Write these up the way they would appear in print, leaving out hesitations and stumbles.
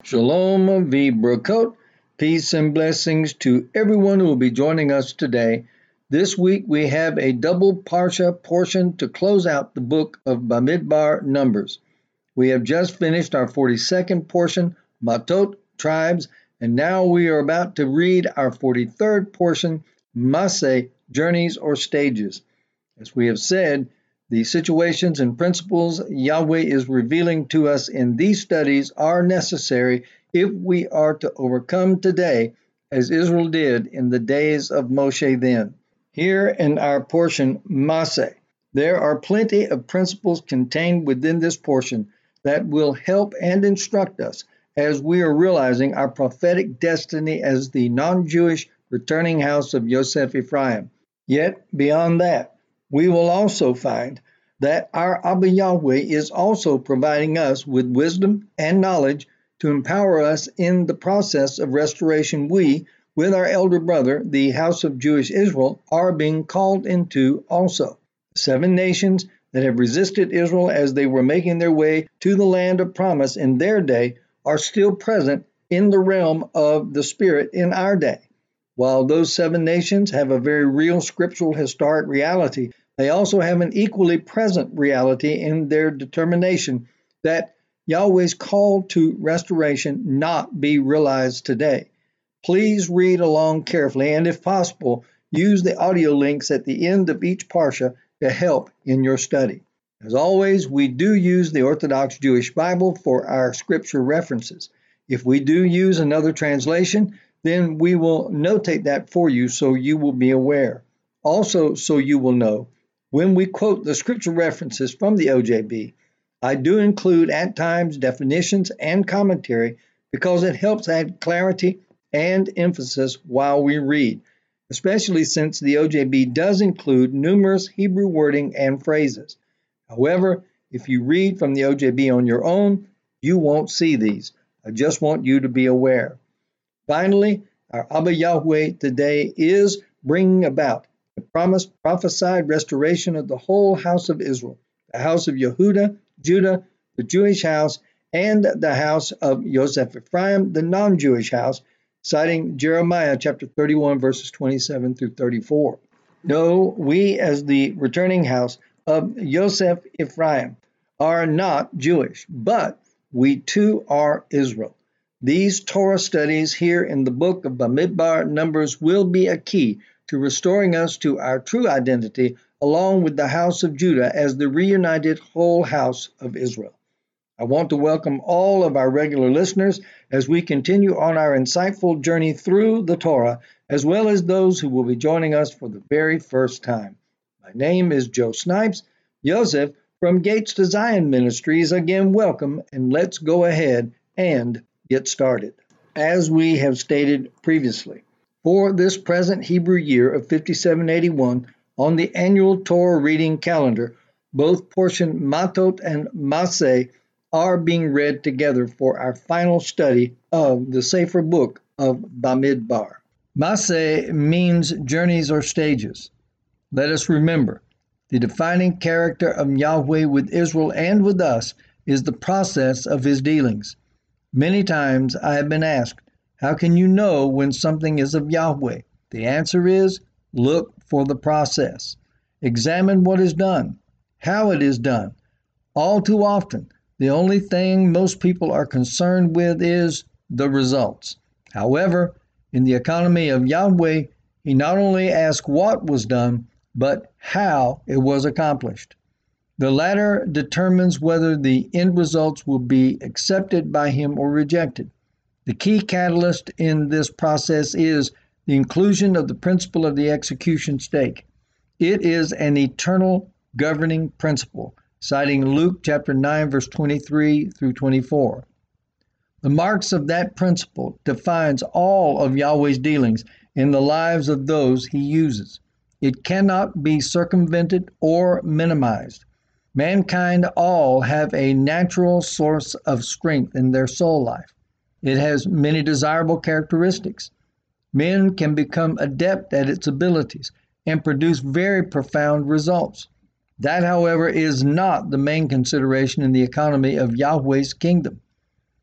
Shalom v'brakot, peace and blessings to everyone who will be joining us today. This week we have a double parsha portion to close out the book of Bamidbar Numbers. We have just finished our 42nd portion, Matot, Tribes, and now we are about to read our 43rd portion, Maseh, Journeys or Stages. As we have said, the situations and principles Yahweh is revealing to us in these studies are necessary if we are to overcome today, as Israel did in the days of Moshe then. Here in our portion, Maseh, there are plenty of principles contained within this portion that will help and instruct us as we are realizing our prophetic destiny as the non-Jewish returning house of Yosef Ephraim. Yet, beyond that, we will also find that our Abba Yahweh is also providing us with wisdom and knowledge to empower us in the process of restoration we, with our elder brother, the house of Jewish Israel, are being called into also. The 7 nations that have resisted Israel as they were making their way to the land of promise in their day are still present in the realm of the Spirit in our day. While those 7 nations have a very real scriptural historic reality, they also have an equally present reality in their determination that Yahweh's call to restoration not be realized today. Please read along carefully and, if possible, use the audio links at the end of each parsha to help in your study. As always, we do use the Orthodox Jewish Bible for our scripture references. If we do use another translation, then we will notate that for you so you will be aware. Also, so you will know, when we quote the scripture references from the OJB, I do include at times definitions and commentary because it helps add clarity and emphasis while we read, especially since the OJB does include numerous Hebrew wording and phrases. However, if you read from the OJB on your own, you won't see these. I just want you to be aware. Finally, our Abba Yahweh today is bringing about the promised prophesied restoration of the whole house of Israel, the house of Yehuda, Judah, the Jewish house, and the house of Yosef Ephraim, the non-Jewish house, citing Jeremiah chapter 31, verses 27 through 34. No, we as the returning house of Yosef Ephraim are not Jewish, but we too are Israel. These Torah studies here in the book of Bamidbar Numbers will be a key to restoring us to our true identity along with the house of Judah as the reunited whole house of Israel. I want to welcome all of our regular listeners as we continue on our insightful journey through the Torah, as well as those who will be joining us for the very first time. My name is Joe Snipes. Joseph from Gates to Zion Ministries, again welcome, and let's go ahead and get started. As we have stated previously, for this present Hebrew year of 5781, on the annual Torah reading calendar, both portion Matot and Maseh are being read together for our final study of the Sefer book of Bamidbar. Maseh means journeys or stages. Let us remember, the defining character of Yahweh with Israel and with us is the process of his dealings. Many times I have been asked, how can you know when something is of Yahweh? The answer is, look for the process. Examine what is done, how it is done. All too often, the only thing most people are concerned with is the results. However, in the economy of Yahweh, he not only asks what was done, but how it was accomplished. The latter determines whether the end results will be accepted by him or rejected. The key catalyst in this process is the inclusion of the principle of the execution stake. It is an eternal governing principle, citing Luke chapter 9, verse 23 through 24. The marks of that principle defines all of Yahweh's dealings in the lives of those he uses. It cannot be circumvented or minimized. Mankind all have a natural source of strength in their soul life. It has many desirable characteristics. Men can become adept at its abilities and produce very profound results. That, however, is not the main consideration in the economy of Yahweh's kingdom.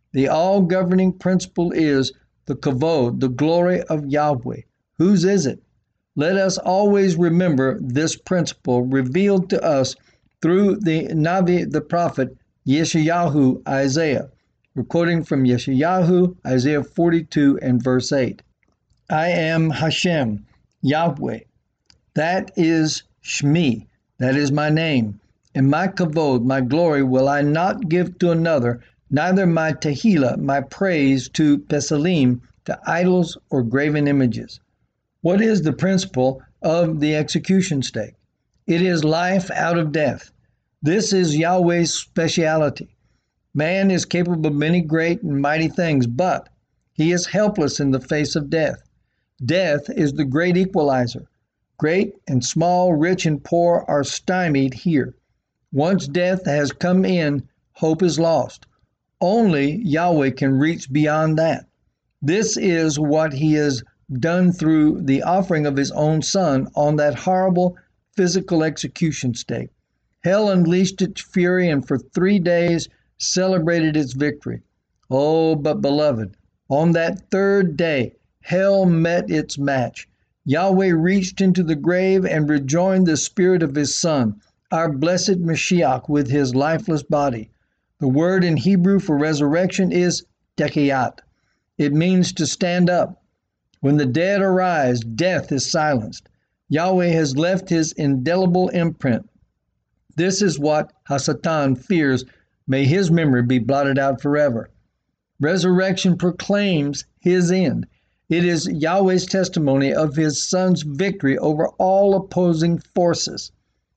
The all-governing principle is the kavod, the glory of Yahweh. Whose is it? Let us always remember this principle revealed to us through the Navi, the prophet Yeshayahu, Isaiah. We're quoting from Yeshayahu, Isaiah 42 and verse 8. I am Hashem, Yahweh. That is Shmi, that is my name. And my kavod, my glory, will I not give to another, neither my tehillah, my praise, to Pesalim, to idols or graven images. What is the principle of the execution stake? It is life out of death. This is Yahweh's speciality. Man is capable of many great and mighty things, but he is helpless in the face of death. Death is the great equalizer. Great and small, rich and poor are stymied here. Once death has come in, hope is lost. Only Yahweh can reach beyond that. This is what he has done through the offering of his own son on that horrible physical execution stake. Hell unleashed its fury and for 3 days celebrated its victory. Oh, but beloved, on that third day, hell met its match. Yahweh reached into the grave and rejoined the spirit of his son, our blessed Mashiach, with his lifeless body. The word in Hebrew for resurrection is tekiyat. It means to stand up. When the dead arise, death is silenced. Yahweh has left his indelible imprint. This is what Hasatan fears. May his memory be blotted out forever. Resurrection proclaims his end. It is Yahweh's testimony of his son's victory over all opposing forces.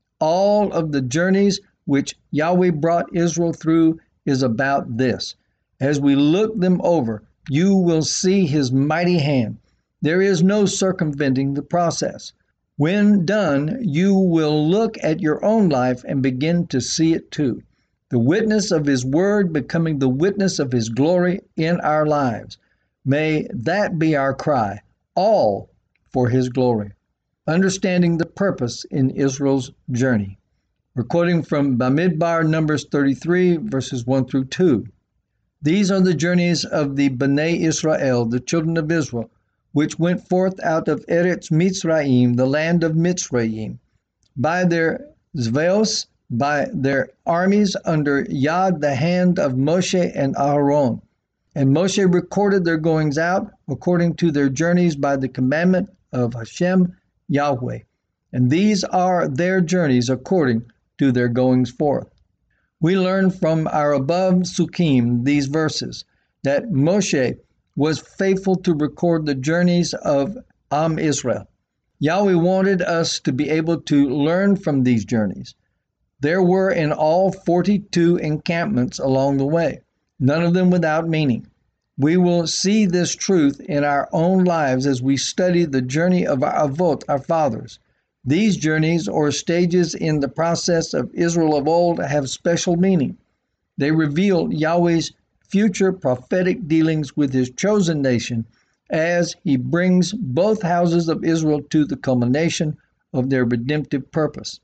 All of the journeys which Yahweh brought Israel through is about this. As we look them over, you will see his mighty hand. There is no circumventing the process. When done, you will look at your own life and begin to see it too. The witness of his word becoming the witness of his glory in our lives. May that be our cry, all for his glory. Understanding the purpose in Israel's journey. We're quoting from Bamidbar, Numbers 33, verses 1 through 2. These are the journeys of the Bnei Israel, the children of Israel, which went forth out of Eretz Mitzrayim, the land of Mitzrayim, by their zveos, by their armies under Yad, the hand of Moshe and Aharon. And Moshe recorded their goings out according to their journeys by the commandment of Hashem Yahweh. And these are their journeys according to their goings forth. We learn from our above Sukkim, these verses, that Moshe was faithful to record the journeys of Am Israel. Yahweh wanted us to be able to learn from these journeys. There were in all 42 encampments along the way, none of them without meaning. We will see this truth in our own lives as we study the journey of our Avot, our fathers. These journeys or stages in the process of Israel of old have special meaning. They reveal Yahweh's future prophetic dealings with his chosen nation as he brings both houses of Israel to the culmination of their redemptive purpose.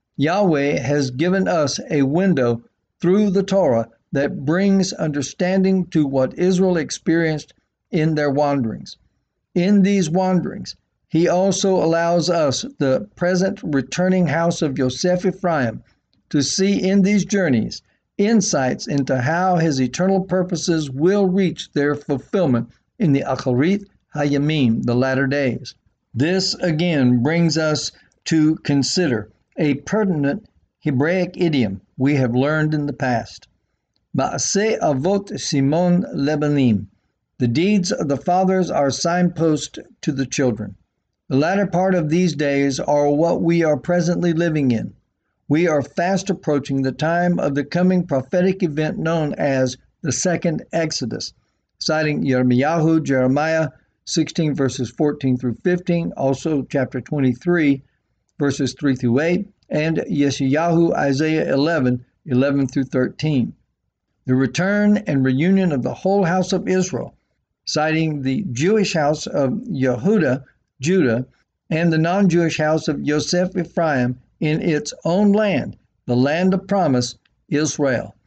Yahweh has given us a window through the Torah that brings understanding to what Israel experienced in their wanderings. In these wanderings, he also allows us, the present returning house of Yosef Ephraim, to see in these journeys insights into how his eternal purposes will reach their fulfillment in the Acharit Hayamim, the latter days. This again brings us to consider a pertinent Hebraic idiom we have learned in the past. Ma'aseh Avot Simon Lebanim. The deeds of the fathers are signposts to the children. The latter part of these days are what we are presently living in. We are fast approaching the time of the coming prophetic event known as the Second Exodus, citing Yirmiyahu, Jeremiah 16 verses 14 through 15, also chapter 23 verses 3 through 8, and Yeshayahu, Isaiah 11 through 13. The return and reunion of the whole house of Israel, citing the Jewish house of Yehuda, Judah, and the non-Jewish house of Yosef Ephraim in its own land, the land of promise, Israel.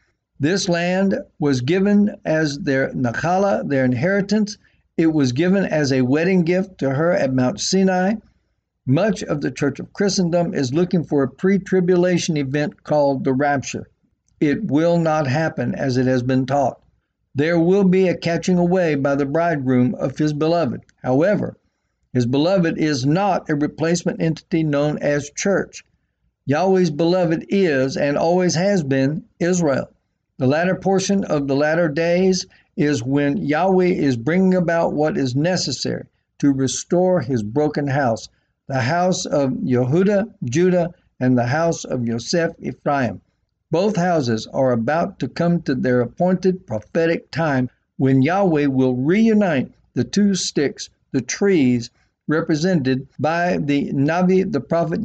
This land was given as their Nakala, their inheritance. It was given as a wedding gift to her at Mount Sinai. Much of the Church of Christendom is looking for a pre-tribulation event called the rapture. It will not happen as it has been taught. There will be a catching away by the bridegroom of his beloved. However, his beloved is not a replacement entity known as church. Yahweh's beloved is and always has been Israel. The latter portion of the latter days is when Yahweh is bringing about what is necessary to restore his broken house, the house of Yehuda, Judah, and the house of Yosef, Ephraim. Both houses are about to come to their appointed prophetic time when Yahweh will reunite the two sticks, the trees, represented by the Navi, the prophet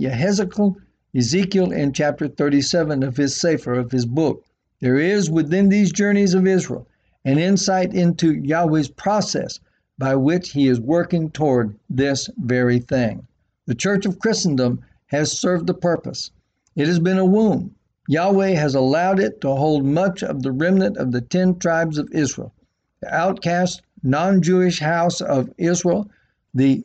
Ezekiel in chapter 37 of his Sefer, of his book. There is within these journeys of Israel an insight into Yahweh's process by which he is working toward this very thing. The Church of Christendom has served the purpose. It has been a womb. Yahweh has allowed it to hold much of the remnant of the 10 tribes of Israel, the outcast, non-Jewish house of Israel, the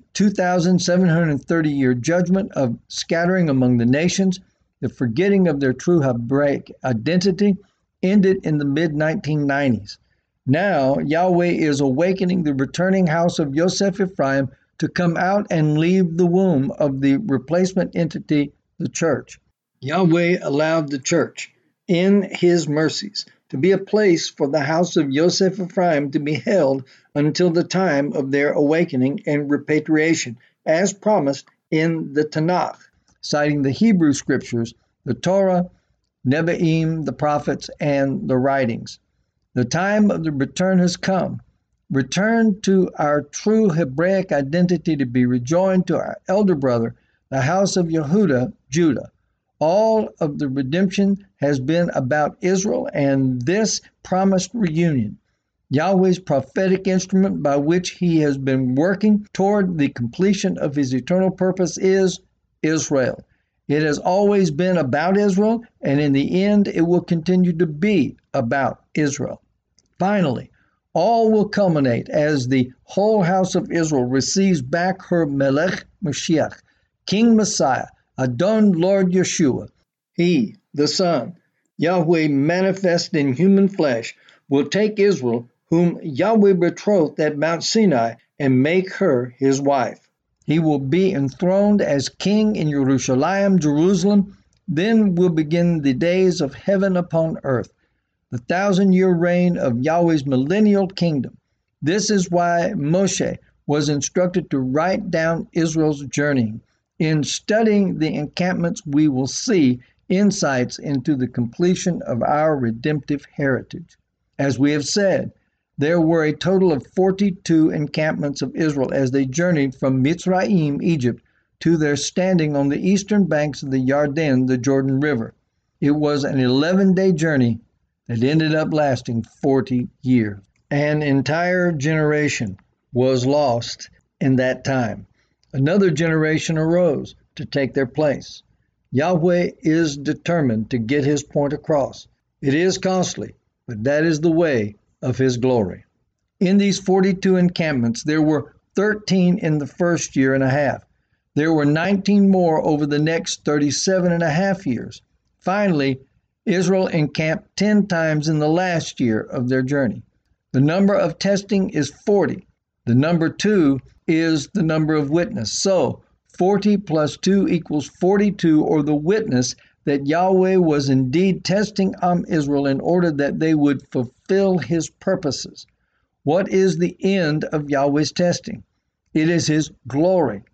2,730-year judgment of scattering among the nations, the forgetting of their true Hebraic identity, ended in the mid-1990s. Now, Yahweh is awakening the returning house of Yosef Ephraim to come out and leave the womb of the replacement entity, the church. Yahweh allowed the church, in his mercies, to be a place for the house of Yosef Ephraim to be held until the time of their awakening and repatriation, as promised in the Tanakh, citing the Hebrew scriptures, the Torah, Nevi'im, the prophets, and the writings. The time of the return has come. Return to our true Hebraic identity to be rejoined to our elder brother, the house of Yehuda, Judah. All of the redemption has been about Israel and this promised reunion. Yahweh's prophetic instrument by which he has been working toward the completion of his eternal purpose is Israel. It has always been about Israel, and in the end it will continue to be about Israel. Finally, all will culminate as the whole house of Israel receives back her Melech Mashiach, King Messiah, Adon Lord Yeshua. He, the Son, Yahweh manifest in human flesh, will take Israel, whom Yahweh betrothed at Mount Sinai, and make her his wife. He will be enthroned as king in Jerusalem, Jerusalem. Then will begin the days of heaven upon earth, the 1,000-year reign of Yahweh's millennial kingdom. This is why Moshe was instructed to write down Israel's journeying. In studying the encampments, we will see insights into the completion of our redemptive heritage. As we have said, there were a total of 42 encampments of Israel as they journeyed from Mitzrayim, Egypt, to their standing on the eastern banks of the Yarden, the Jordan River. It was an 11-day journey that ended up lasting 40 years. An entire generation was lost in that time. Another generation arose to take their place. Yahweh is determined to get his point across. It is costly, but that is the way of his glory. In these 42 encampments, there were 13 in the first year and a half. There were 19 more over the next 37 and a half years. Finally, Israel encamped 10 times in the last year of their journey. The number of testing is 40. The number 2 is the number of witness. So, 40 plus 2 equals 42, or the witness that Yahweh was indeed testing Israel in order that they would fulfill his purposes. What is the end of Yahweh's testing? It is his glory.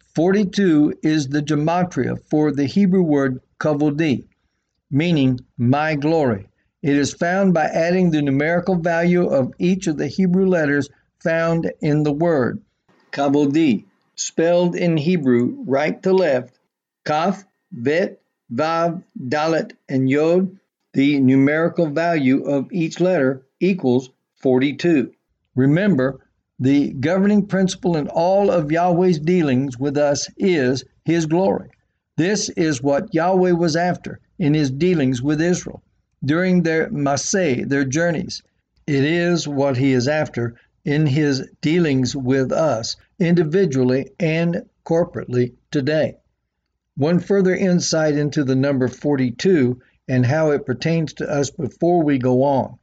42 is the gematria for the Hebrew word kavodi, meaning my glory. It is found by adding the numerical value of each of the Hebrew letters found in the word. Kavodi, spelled in Hebrew right to left, Kaf, Vet, Vav, Dalet, and Yod, the numerical value of each letter equals 42. Remember, the governing principle in all of Yahweh's dealings with us is his glory. This is what Yahweh was after in his dealings with Israel. during their maseh, their journeys. It is what he is after in his dealings with us individually and corporately today. One further insight into the number 42 and how it pertains to us before we go on.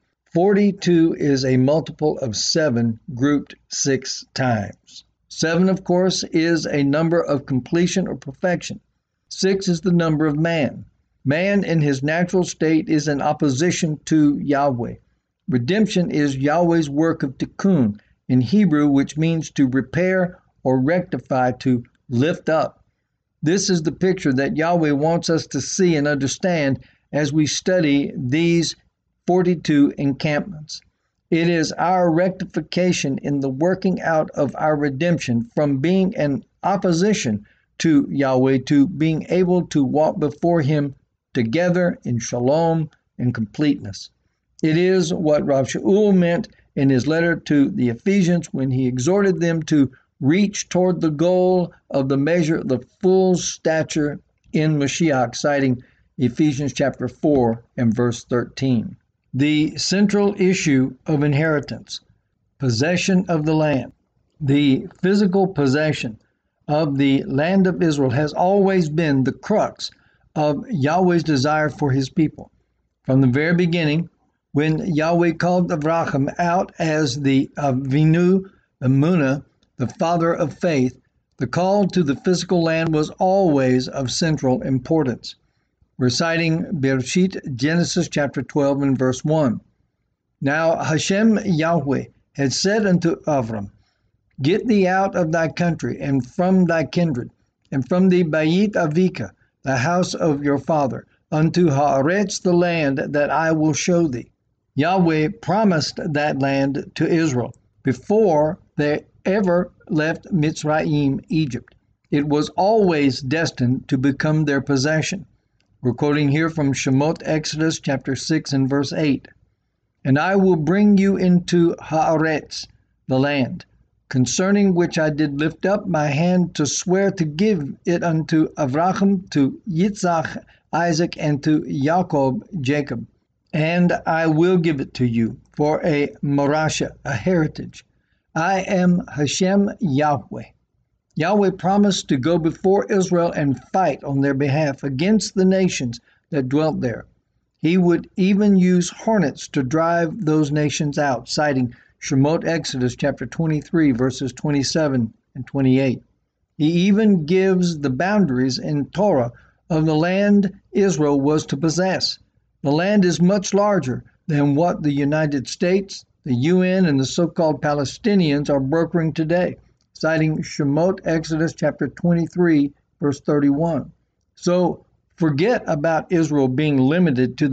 42 is a multiple of 7 grouped 6 times. 7, of course, is a number of completion or perfection. 6 is the number of man. Man in his natural state is in opposition to Yahweh. Redemption is Yahweh's work of tikkun in Hebrew, which means to repair or rectify, to lift up. This is the picture that Yahweh wants us to see and understand as we study these 42 encampments. It is our rectification in the working out of our redemption from being in opposition to Yahweh to being able to walk before Him together in shalom and completeness. It is what Rav Shaul meant in his letter to the Ephesians when he exhorted them to reach toward the goal of the measure of the full stature in Mashiach, citing Ephesians chapter 4 and verse 13. The central issue of inheritance, possession of the land. The physical possession of the land of Israel has always been the crux of Yahweh's desire for his people. From the very beginning, when Yahweh called Avraham out as the Avinu Emunah, the father of faith, the call to the physical land was always of central importance. Reciting Bereshit, Genesis chapter 12 and verse 1. Now Hashem Yahweh had said unto Avram, Get thee out of thy country, and from thy kindred, and from the Bayit Avika, the house of your father, unto Haaretz, the land that I will show thee. Yahweh promised that land to Israel before they ever left Mitzrayim, Egypt. It was always destined to become their possession. We're quoting here from Shemot, Exodus chapter 6 and verse 8. And I will bring you into Haaretz, the land, concerning which I did lift up my hand to swear to give it unto Avraham, to Yitzhak, Isaac, and to Jacob, Jacob. And I will give it to you for a morasha, a heritage. I am Hashem Yahweh. Yahweh promised to go before Israel and fight on their behalf against the nations that dwelt there. He would even use hornets to drive those nations out, citing Shemot Exodus chapter 23, verses 27 and 28. He even gives the boundaries in Torah of the land Israel was to possess. The land is much larger than what the United States, the UN, and the so-called Palestinians are brokering today, citing Shemot Exodus chapter 23, verse 31. So forget about Israel being limited to the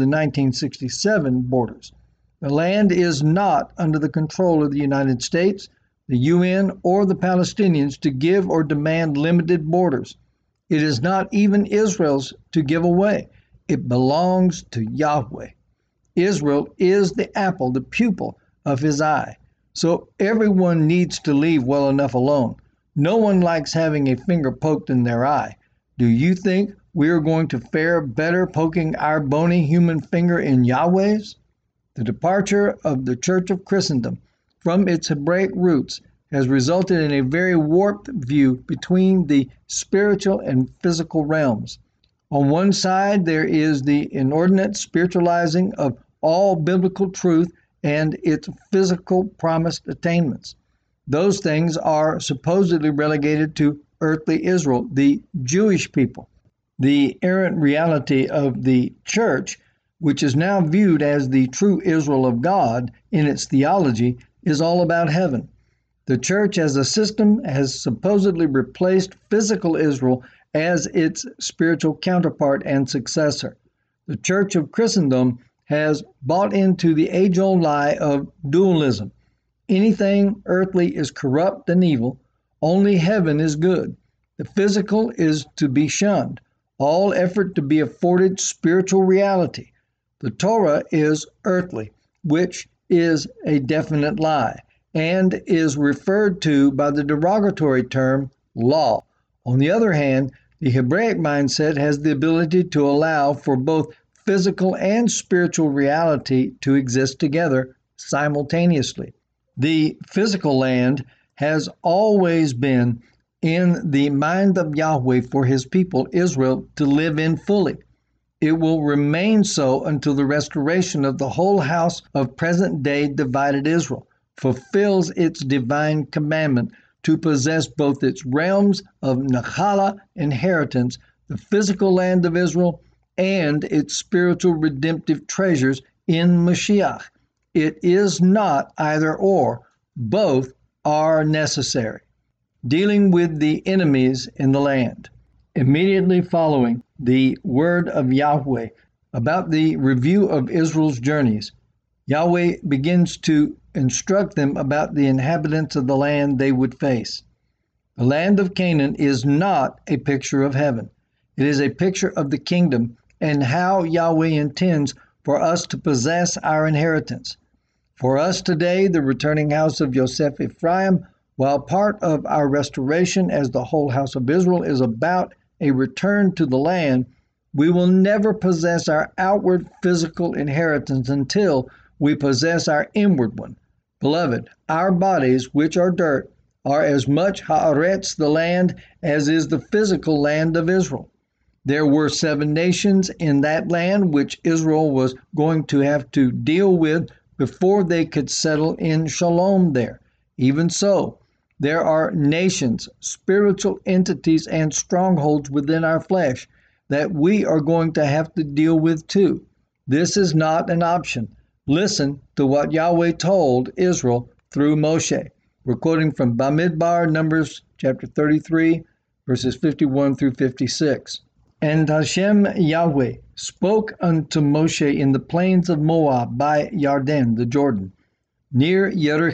1967 borders. The land is not under the control of the United States, the UN, or the Palestinians to give or demand limited borders. It is not even Israel's to give away. It belongs to Yahweh. Israel is the apple, the pupil of his eye. So everyone needs to leave well enough alone. No one likes having a finger poked in their eye. Do you think we are going to fare better poking our bony human finger in Yahweh's? The departure of the Church of Christendom from its Hebraic roots has resulted in a very warped view between the spiritual and physical realms. On one side, there is the inordinate spiritualizing of all biblical truth and its physical promised attainments. Those things are supposedly relegated to earthly Israel, the Jewish people. The errant reality of the church, which is now viewed as the true Israel of God in its theology, is all about heaven. The church as a system has supposedly replaced physical Israel as its spiritual counterpart and successor. The Church of Christendom has bought into the age-old lie of dualism. Anything earthly is corrupt and evil. Only heaven is good. The physical is to be shunned. All effort to be afforded spiritual reality. The Torah is earthly, which is a definite lie, and is referred to by the derogatory term law. On the other hand, the Hebraic mindset has the ability to allow for both physical and spiritual reality to exist together simultaneously. The physical land has always been in the mind of Yahweh for his people, Israel, to live in fully. It will remain so until the restoration of the whole house of present-day divided Israel fulfills its divine commandment to possess both its realms of Nachala inheritance, the physical land of Israel, and its spiritual redemptive treasures in Mashiach. It is not either or. Both are necessary. Dealing with the enemies in the land. Immediately following the word of Yahweh about the review of Israel's journeys, Yahweh begins to instruct them about the inhabitants of the land they would face. The land of Canaan is not a picture of heaven. It is a picture of the kingdom and how Yahweh intends for us to possess our inheritance. For us today, the returning house of Yosef Ephraim, while part of our restoration as the whole house of Israel is about a return to the land, we will never possess our outward physical inheritance until we possess our inward one. Beloved, our bodies, which are dirt, are as much haaretz, the land, as is the physical land of Israel. There were 7 nations in that land which Israel was going to have to deal with before they could settle in shalom there. Even so, there are nations, spiritual entities, and strongholds within our flesh that we are going to have to deal with too. This is not an option. Listen to what Yahweh told Israel through Moshe. We're quoting from Bamidbar, Numbers chapter 33, verses 51 through 56. And Hashem Yahweh spoke unto Moshe in the plains of Moab by Yarden, the Jordan, near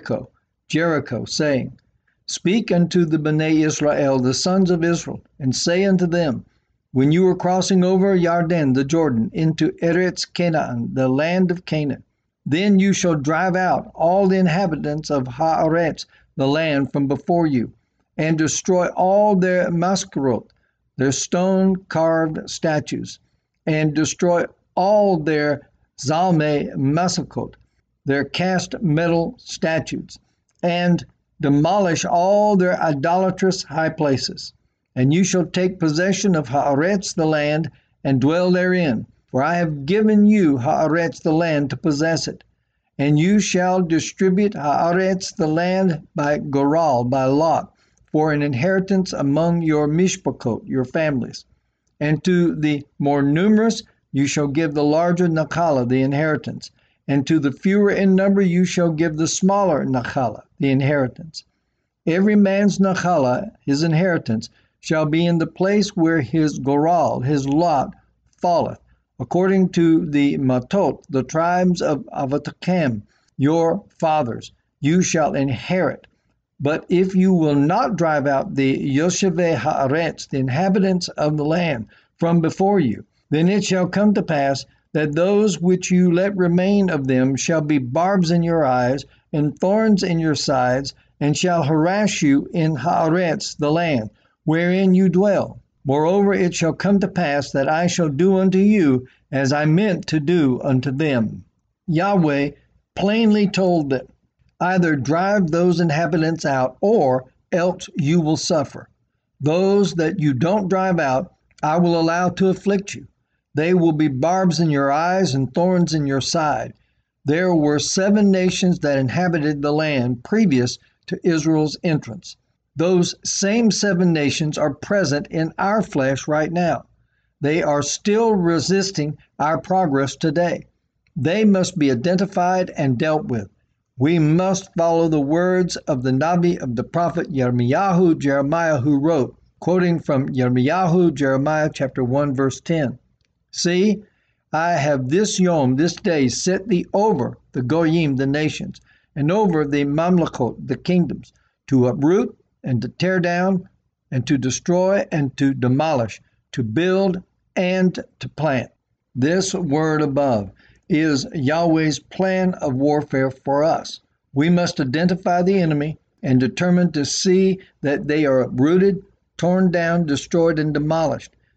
Jericho, saying, Speak unto the Bnei Israel, the sons of Israel, and say unto them, When you are crossing over Yarden, the Jordan, into Eretz Canaan, the land of Canaan, then you shall drive out all the inhabitants of Haaretz, the land, from before you, and destroy all their maskerot, their stone-carved statues, and destroy all their zalme masakot, their cast metal statues, and demolish all their idolatrous high places. And you shall take possession of Haaretz, the land, and dwell therein. For I have given you Haaretz, the land, to possess it. And you shall distribute Haaretz, the land, by Goral, by lot, for an inheritance among your mishpachot, your families. And to the more numerous you shall give the larger Nachala, the inheritance. And to the fewer in number you shall give the smaller Nachala, the inheritance. Every man's Nachala, his inheritance, shall be in the place where his Goral, his lot, falleth, according to the Matot, the tribes of Avatakam, your fathers, you shall inherit. But if you will not drive out the Yoshevei Haaretz, the inhabitants of the land, from before you, then it shall come to pass that those which you let remain of them shall be barbs in your eyes and thorns in your sides, and shall harass you in Haaretz, the land, wherein you dwell. Moreover, it shall come to pass that I shall do unto you as I meant to do unto them. Yahweh plainly told them, either drive those inhabitants out, or else you will suffer. Those that you don't drive out, I will allow to afflict you. They will be barbs in your eyes and thorns in your side. There were 7 nations that inhabited the land previous to Israel's entrance. Those same 7 nations are present in our flesh right now. They are still resisting our progress today. They must be identified and dealt with. We must follow the words of the Nabi, of the prophet Jeremiah, who wrote, quoting from Jeremiah chapter 1, verse 10. See, I have this day set thee over the Goyim, the nations, and over the Mamlakot, the kingdoms, to uproot and to tear down and to destroy and to demolish, to build and to plant. This word above is Yahweh's plan of warfare for us. We must identify the enemy and determine to see that they are uprooted, torn down, destroyed, and demolished.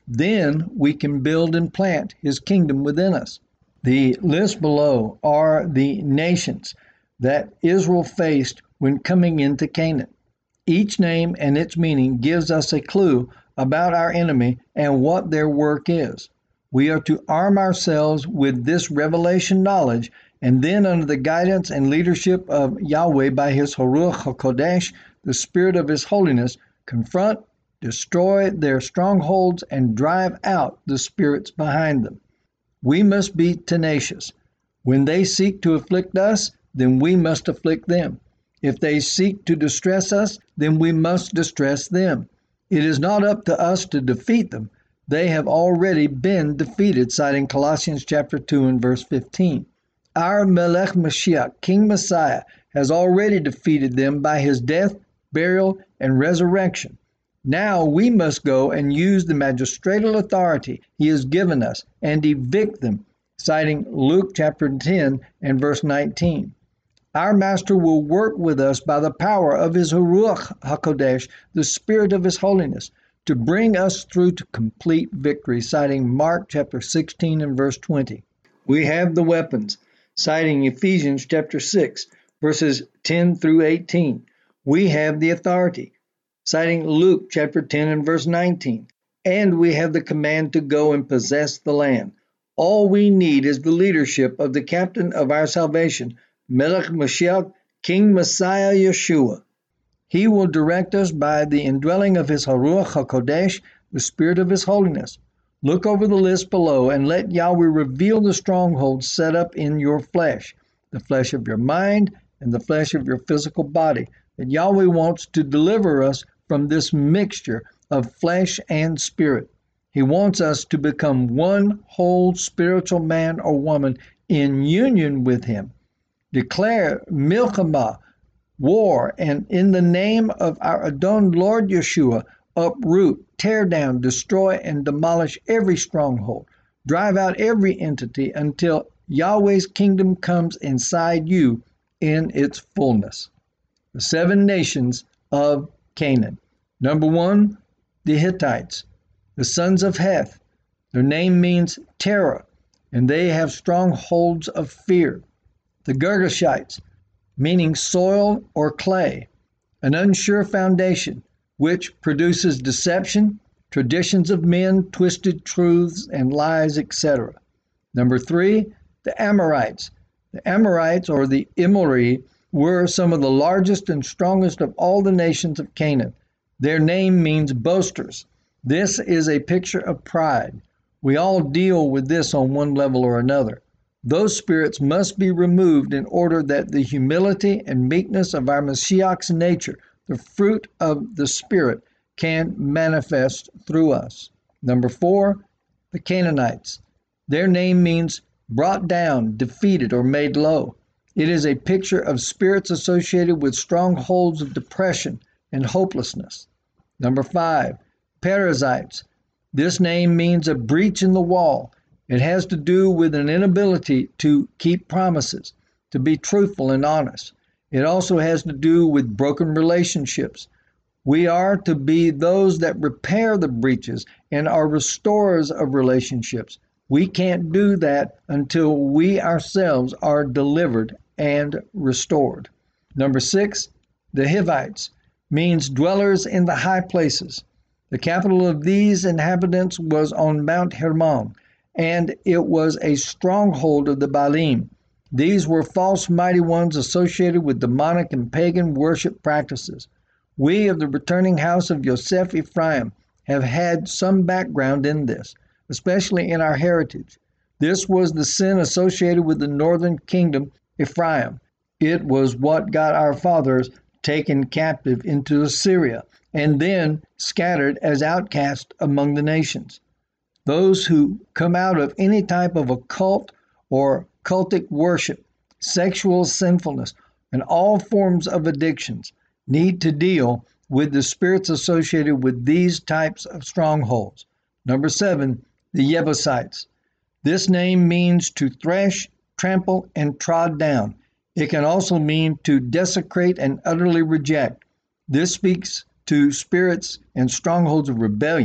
Then we can build and plant his kingdom within us. The list below are the nations that Israel faced when coming into Canaan. Each name and its meaning gives us a clue about our enemy and what their work is. We are to arm ourselves with this revelation knowledge, and then under the guidance and leadership of Yahweh by his Ruach HaKodesh, the Spirit of his holiness, confront, destroy their strongholds, and drive out the spirits behind them. We must be tenacious. When they seek to afflict us, then we must afflict them. If they seek to distress us, then we must distress them. It is not up to us to defeat them. They have already been defeated, citing Colossians chapter 2 and verse 15. Our Melech Mashiach, King Messiah, has already defeated them by his death, burial, and resurrection. Now we must go and use the magisterial authority he has given us and evict them, citing Luke chapter 10 and verse 19. Our Master will work with us by the power of his Ruach HaKodesh, the Spirit of his holiness, to bring us through to complete victory, citing Mark chapter 16 and verse 20. We have the weapons, citing Ephesians chapter 6, verses 10 through 18. We have the authority, citing Luke chapter 10 and verse 19. And we have the command to go and possess the land. All we need is the leadership of the captain of our salvation, Melech Mashiach, King Messiah Yeshua. He will direct us by the indwelling of his Ruach HaKodesh, the Spirit of his holiness. Look over the list below and let Yahweh reveal the strongholds set up in your flesh, the flesh of your mind and the flesh of your physical body, that Yahweh wants to deliver us from this mixture of flesh and spirit. He wants us to become one whole spiritual man or woman in union with him. Declare milchama, war, and in the name of our Adon Lord Yeshua, uproot, tear down, destroy, and demolish every stronghold. Drive out every entity until Yahweh's kingdom comes inside you in its fullness. The 7 nations of Canaan. Number 1, the Hittites, the sons of Heth. Their name means terror, and they have strongholds of fear. The Girgashites, meaning soil or clay, an unsure foundation, which produces deception, traditions of men, twisted truths and lies, etc. Number 3, the Amorites. The Amorites, or the Emori, were some of the largest and strongest of all the nations of Canaan. Their name means boasters. This is a picture of pride. We all deal with this on one level or another. Those spirits must be removed in order that the humility and meekness of our Mashiach's nature, the fruit of the Spirit, can manifest through us. Number 4, the Canaanites. Their name means brought down, defeated, or made low. It is a picture of spirits associated with strongholds of depression and hopelessness. Number 5, Perizzites. This name means a breach in the wall. It has to do with an inability to keep promises, to be truthful and honest. It also has to do with broken relationships. We are to be those that repair the breaches and are restorers of relationships. We can't do that until we ourselves are delivered and restored. Number 6, the Hivites, means dwellers in the high places. The capital of these inhabitants was on Mount Hermon, and it was a stronghold of the Baalim. These were false mighty ones associated with demonic and pagan worship practices. We of the returning house of Yosef Ephraim have had some background in this, especially in our heritage. This was the sin associated with the northern kingdom, Ephraim. It was what got our fathers taken captive into Assyria and then scattered as outcasts among the nations. Those who come out of any type of occult or cultic worship, sexual sinfulness, and all forms of addictions need to deal with the spirits associated with these types of strongholds. Number 7, the Jebusites. This name means to thresh, trample, and trod down. It can also mean to desecrate and utterly reject. This speaks to spirits and strongholds of rebellion.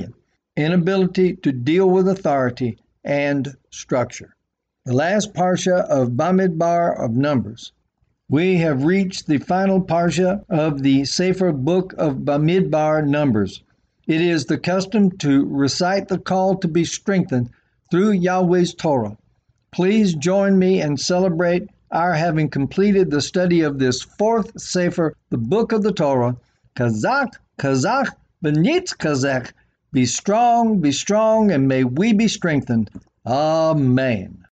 inability to deal with authority, and structure. The last parsha of Bamidbar of Numbers. We have reached the final parsha of the Sefer Book of Bamidbar Numbers. It is the custom to recite the call to be strengthened through Yahweh's Torah. Please join me and celebrate our having completed the study of this fourth Sefer, the Book of the Torah. Kazakh, Kazakh, Benitz Kazakh. Be strong, and may we be strengthened. Amen.